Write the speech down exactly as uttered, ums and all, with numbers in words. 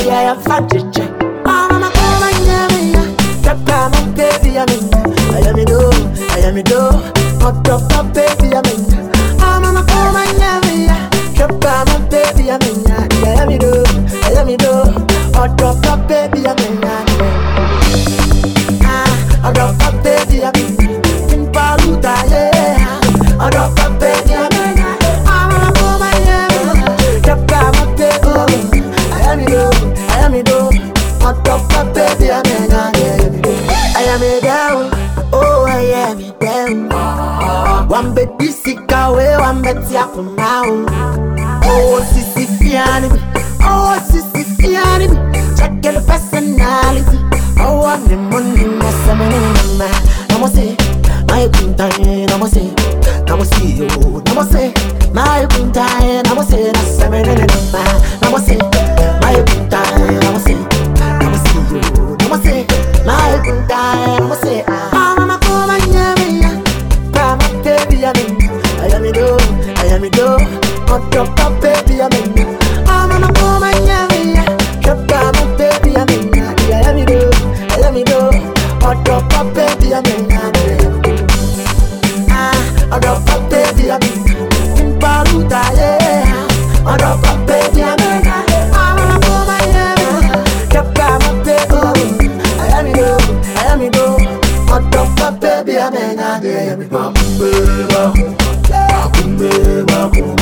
yeah, I'm fat, chiche. Mama, come and get me, Papa, my baby, I'm in. I am me do, I am me do. Hot top, top, baby, I'm in. Mama, come and get me, Papa, my baby, I'm in. I am me do, I am me do. Hot top, top, baby, I'm in. Ah, hot top, top, baby, I'm in. In Paluta, yeah. Hot top, top, baby, I'm in. Mama, come and get me, Papa, my baby, I'm in. I am me do, I am me do. Hot top, top, baby, I'm in. I am it down, oh I am it down. One bed this sick away, one bed ya from now. Oh sissy fiani, oh sissy fiani. Check the personality. Oh I'm the money, my semen, my. Namo say, my kuntai, namo say, namo see you, namo say, my kuntai, namo say, na semen, my. Namo say, my kuntai, namo say, namo see you, namo say. My good time, I say, ah, mama, come and get me, mama, baby, I'm in. I am me do, I am me do. Hot top, top, baby, I'm in. Ah, mama, come and get me, mama, baby, I'm in. I am me do, I am me do. Hot top, top, baby, I'm in. Ah, hot top, top, baby, I'm in. In Paluta, yeah. Hot top, top, baby, I'm in. Ah, mama, come and get me, mama, baby, I'm in. I am me do, hot top, baby, I'm in. I am me do,